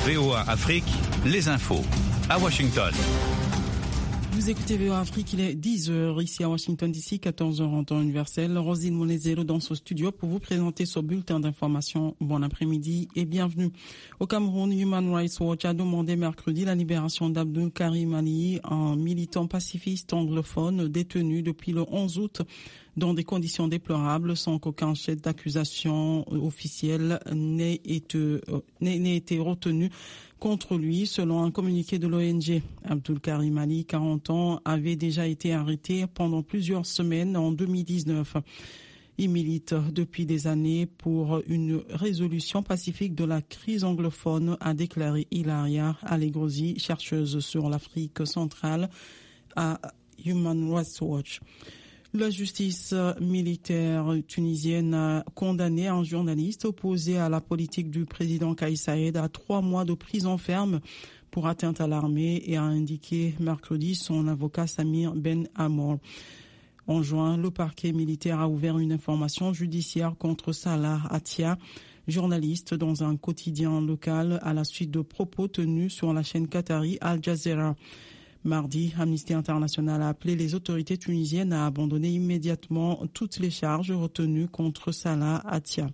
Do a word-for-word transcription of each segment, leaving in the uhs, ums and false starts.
V O A Afrique, les infos à Washington. Vous écoutez V O A Afrique, il est dix heures ici à Washington D C, quatorze heures en temps universel. Rosine Monezero dans ce studio pour vous présenter ce bulletin d'information. Bon après-midi et bienvenue. Au Cameroun, Human Rights Watch a demandé mercredi la libération d'Abdul Karim Ali, un militant pacifiste anglophone détenu depuis le onze août dans des conditions déplorables sans qu'aucun chef d'accusation officiel n'ait été, n'ait été retenu contre lui, selon un communiqué de l'O N G. Abdul Karim Ali, quarante ans, avait déjà été arrêté pendant plusieurs semaines en deux mille dix-neuf. Il milite depuis des années pour une résolution pacifique de la crise anglophone, a déclaré Hilaria Allegrosi, chercheuse sur l'Afrique centrale à Human Rights Watch. La justice militaire tunisienne a condamné un journaliste opposé à la politique du président Kais Saied à trois mois de prison ferme pour atteinte à l'armée et a indiqué mercredi son avocat Samir Ben Amour. En juin, le parquet militaire a ouvert une information judiciaire contre Salah Atia, journaliste dans un quotidien local à la suite de propos tenus sur la chaîne qatari Al Jazeera. Mardi, Amnesty International a appelé les autorités tunisiennes à abandonner immédiatement toutes les charges retenues contre Salah Atia.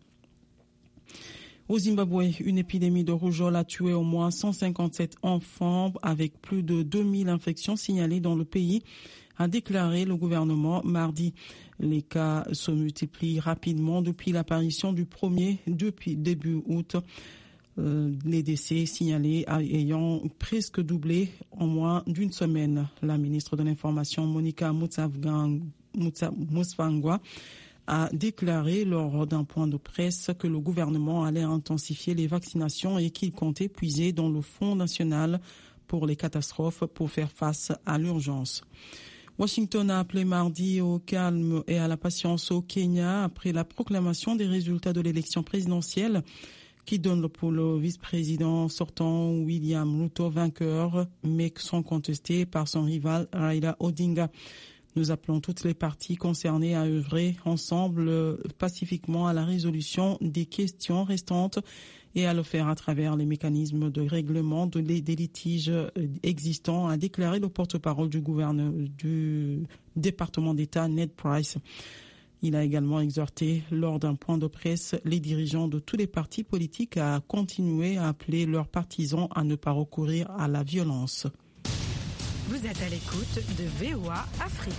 Au Zimbabwe, une épidémie de rougeole a tué au moins cent cinquante-sept enfants avec plus de deux mille infections signalées dans le pays, a déclaré le gouvernement mardi. Les cas se multiplient rapidement depuis l'apparition du premier depuis début août. Euh, les décès signalés ayant presque doublé en moins d'une semaine. La ministre de l'Information, Monica Mutsvangwa, a déclaré lors d'un point de presse que le gouvernement allait intensifier les vaccinations et qu'il comptait puiser dans le Fonds national pour les catastrophes pour faire face à l'urgence. Washington a appelé mardi au calme et à la patience au Kenya après la proclamation des résultats de l'élection présidentielle qui donne pour le vice-président sortant William Ruto vainqueur, mais sont contestés par son rival Raila Odinga. Nous appelons toutes les parties concernées à œuvrer ensemble pacifiquement à la résolution des questions restantes et à le faire à travers les mécanismes de règlement de les, des litiges existants, a déclaré le porte-parole du gouverneur du département d'État, Ned Price. Il a également exhorté, lors d'un point de presse, les dirigeants de tous les partis politiques à continuer à appeler leurs partisans à ne pas recourir à la violence. Vous êtes à l'écoute de V O A Afrique.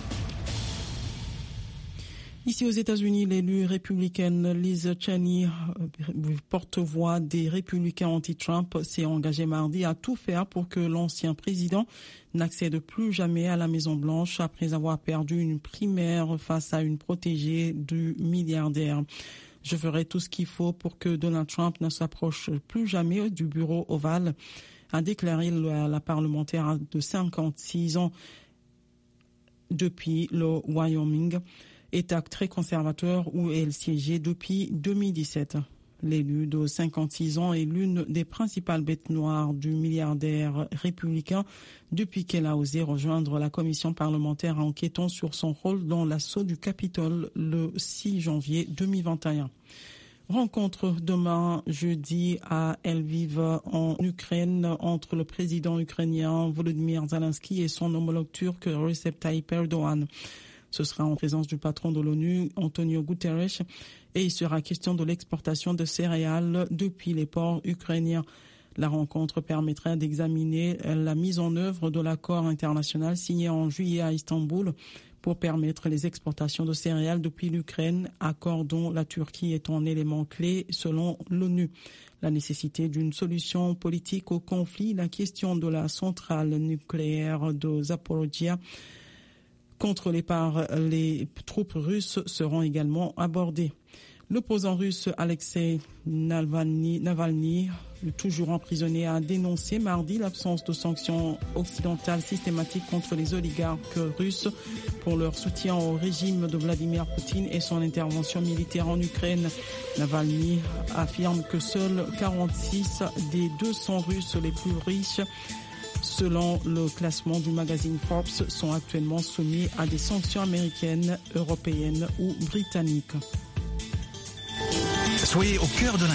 Ici aux États-Unis, l'élue républicaine Liz Cheney, porte-voix des républicains anti-Trump, s'est engagée mardi à tout faire pour que l'ancien président n'accède plus jamais à la Maison-Blanche après avoir perdu une primaire face à une protégée du milliardaire. Je ferai tout ce qu'il faut pour que Donald Trump ne s'approche plus jamais du bureau ovale, a déclaré la, la parlementaire de cinquante-six ans depuis le Wyoming, État très conservateur où elle siégeait depuis deux mille dix-sept. L'élue de cinquante-six ans est l'une des principales bêtes noires du milliardaire républicain depuis qu'elle a osé rejoindre la commission parlementaire enquêtant sur son rôle dans l'assaut du Capitole le six janvier deux mille vingt et un. Rencontre demain jeudi à Lviv en Ukraine entre le président ukrainien Volodymyr Zelensky et son homologue turc Recep Tayyip Erdogan. Ce sera en présence du patron de l'ONU, Antonio Guterres, et il sera question de l'exportation de céréales depuis les ports ukrainiens. La rencontre permettra d'examiner la mise en œuvre de l'accord international signé en juillet à Istanbul pour permettre les exportations de céréales depuis l'Ukraine, accord dont la Turquie est un élément clé selon l'ONU. La nécessité d'une solution politique au conflit, la question de la centrale nucléaire de Zaporizhzhia contrôlés par les troupes russes seront également abordés. L'opposant russe Alexei Navalny, Navalny, toujours emprisonné, a dénoncé mardi l'absence de sanctions occidentales systématiques contre les oligarques russes pour leur soutien au régime de Vladimir Poutine et son intervention militaire en Ukraine. Navalny affirme que seuls quarante-six des deux cents Russes les plus riches, selon le classement du magazine Forbes, sont actuellement soumis à des sanctions américaines, européennes ou britanniques. Soyez au cœur de